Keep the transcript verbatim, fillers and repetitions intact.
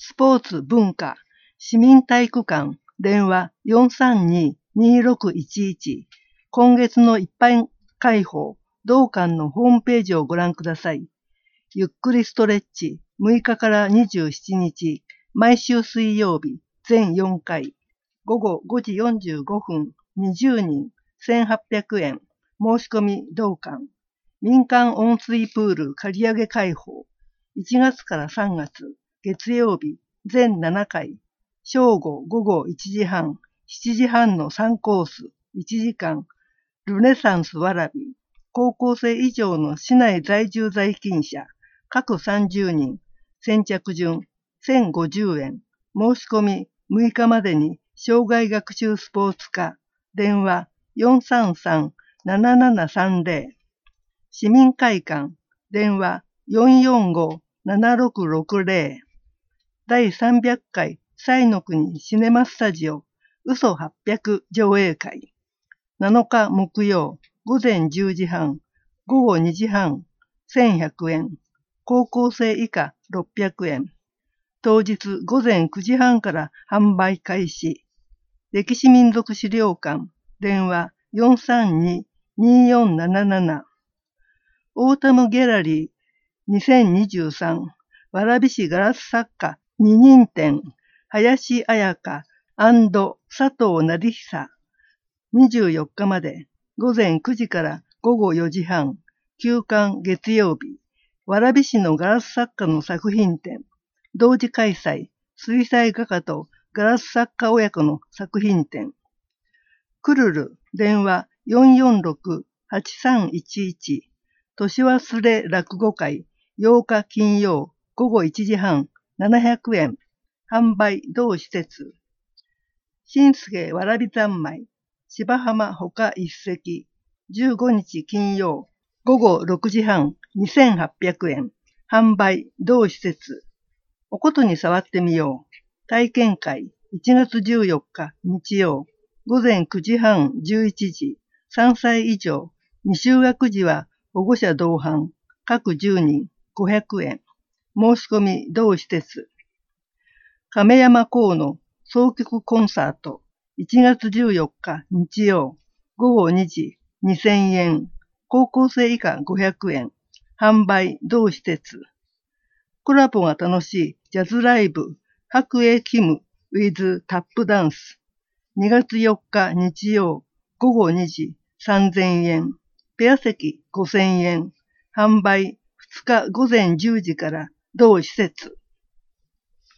スポーツ文化、市民体育館、電話 よんさんに にーろくいちいち。今月の一般開放、同館のホームページをご覧ください。ゆっくりストレッチ、むいかからにじゅうしちにち、毎週水曜日、全よんかい。ごごごじよんじゅうごふん、にじゅうにん、せんはっぴゃくえん。申し込み同館。民間温水プール借り上げ開放。いちがつからさんがつ、月曜日、全ななかい。正午、午後いちじはん、しちじはんのさんコース、いちじかん。ルネサンスわらび。高校生以上の市内在住在勤者、各さんじゅうにん。先着順、せんごじゅうえん。申し込みむいかまでに、障害学習スポーツ科。電話 よんさんさん ななななさんぜろ。市民会館。電話 よんよんご ななろくろくぜろ。だいさんびゃっかい彩の国シネマスタジオ嘘はっぴゃく上映会。なのか木曜、午前じゅうじはん、午後にじはん、せんひゃくえん。高校生以下ろっぴゃくえん。当日午前くじはんから販売開始。歴史民族資料館。電話 よんさんに にーよんなななな。オータムギャラリーにせんにじゅうさん。蕨市ガラス作家二人展。林彩香&佐藤成久。にじゅうよっかまで。午前くじから午後よじはん。休館月曜日。蕨市のガラス作家の作品展。同時開催。水彩画家とガラス作家親子の作品展。クルル。電話 よんよんろく はちさんいちいち。年忘れ落語会。ようか金曜午後いちじはん。ななひゃくえん。販売同施設。新助わらび三昧。芝浜ほか一席。じゅうごにち金曜午後ろくじはん。にせんはっぴゃくえん。販売同施設。おことに触ってみよう。体験会。いちがつじゅうよっか日曜。午前くじはんじゅういちじ。さんさい以上。未就学児は保護者同伴。各じゅうにんごひゃくえん。申し込み同施設。亀山港の総曲コンサート。いちがつじゅうよっか日曜。午後にじ。にせんえん。高校生以下ごひゃくえん。販売同施設。コラボが楽しいジャズライブ。白衣キム with タップダンス。にがつよっか日曜。午後にじ。さんぜんえん。ペア席ごせんえん。販売ふつか午前じゅうじから同施設。